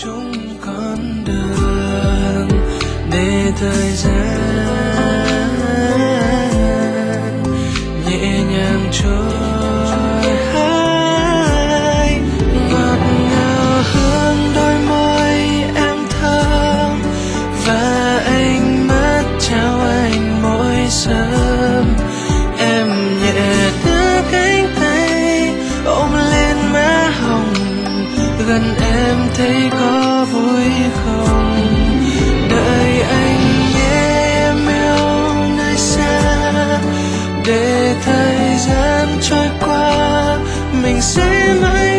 chung con đường để thời gian nhẹ nhàng trôi hai ngọt ngào hương đôi môi em thơm và ánh mắt trao anh mỗi sớm. Em nhẹ đưa cánh tay ôm lên má hồng, gần em thấy có vui không? Đợi anh nhé em yêu nơi xa, để thời gian trôi qua mình sẽ mãi